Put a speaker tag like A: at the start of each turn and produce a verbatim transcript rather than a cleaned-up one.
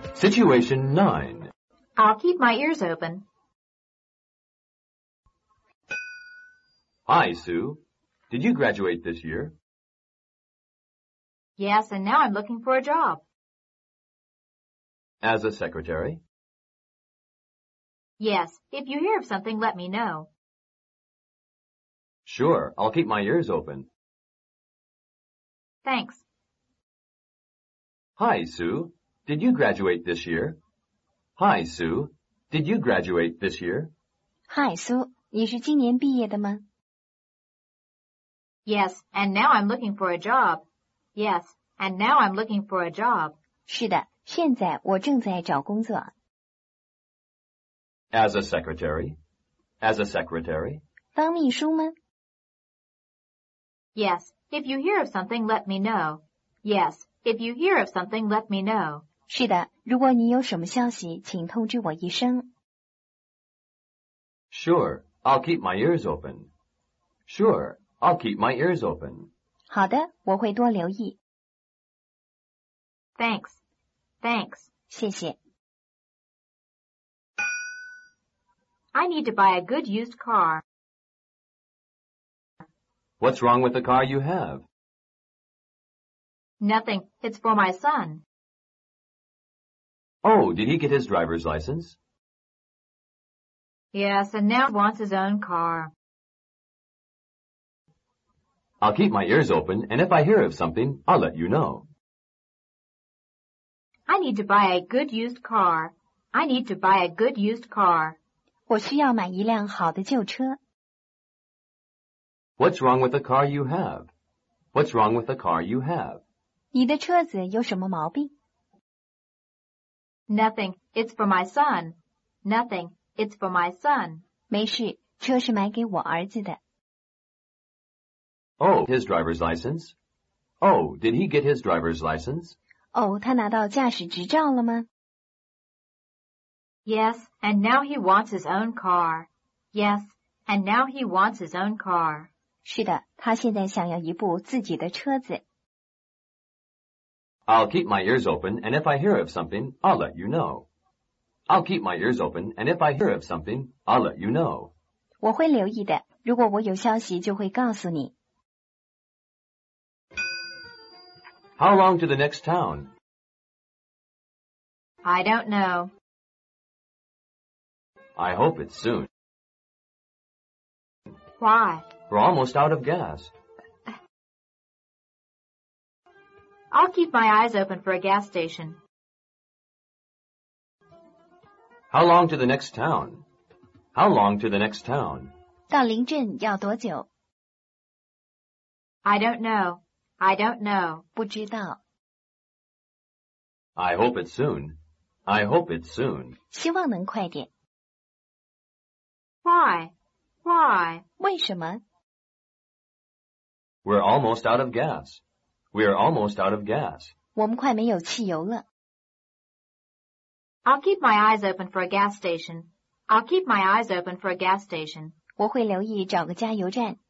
A: Situation nine.
B: I'll keep my ears open.
A: Hi, Sue. Did you graduate this year?
B: Yes, and now I'm looking for a job.
A: As a secretary?
B: Yes, if you hear of something, let me know.
A: Sure, I'll keep my ears open.
B: Thanks.
A: Hi, Sue. Did you graduate this year? Hi, Sue. Did you graduate this year?
C: Hi, Sue. 你是今年毕业的吗？
B: Yes, and now I'm looking for a job. Yes, and now I'm looking for a job.
C: 是的，现在我正在找工作。
A: As a secretary? As a secretary?
C: 当秘书吗？
B: Yes, if you hear of something, let me know. Yes, if you hear of something, let me know.
C: 是的，如果你有什么消息，请通知我一声。
A: Sure, I'll keep my ears open. Sure, I'll keep my ears open.
C: 好的，我会多留意。
B: Thanks. Thanks.
C: 谢谢。
B: I need to buy a good used car.
A: What's wrong with the car you have?
B: Nothing. It's for my son.
A: Oh, did he get his driver's license?
B: Yes, and now he wants his own car.
A: I'll keep my ears open, and if I hear of something, I'll let you know.
B: I need to buy a good used car. I need to buy a good used car.
C: 我需要买一辆好的旧车。
A: What's wrong with the car you have? What's wrong with the car you have?
C: 你的车子有什么毛病？
B: Nothing. It's for my son. Nothing. It's for my son.
C: 没事，车是买给我儿子的。
A: Oh, his driver's license? Oh, did he get his driver's license?
C: 哦，他拿到驾驶执照了吗？
B: Yes, and now he wants his own car. Yes, and now he wants his own car.
C: 是的，他现在想要一部自己的车子。
A: I'll keep my ears open, and if I hear of something, I'll let you know. I'll keep my ears open, and if I hear of something, I'll let you know.
C: 我会留意的，如果我有消息就会告诉你。
A: How long to the next town?
B: I don't know.
A: I hope it's soon.
B: Why?
A: We're almost out of gas.
B: I'll keep my eyes open for a gas station.
A: How long to the next town? How long to the next town?
C: 到邻镇要多久？
B: I don't know. I don't know.
C: 不知道。
A: I hope it's soon. I hope it's soon.
C: 希望能快点。
B: Why? Why?
C: 为什么？
A: We're almost out of gas. We're almost out of gas.
C: 我们快没有汽油了。
B: I'll keep my eyes open for a gas station. I'll keep my eyes open for a gas station.
C: 我会留意找个加油站。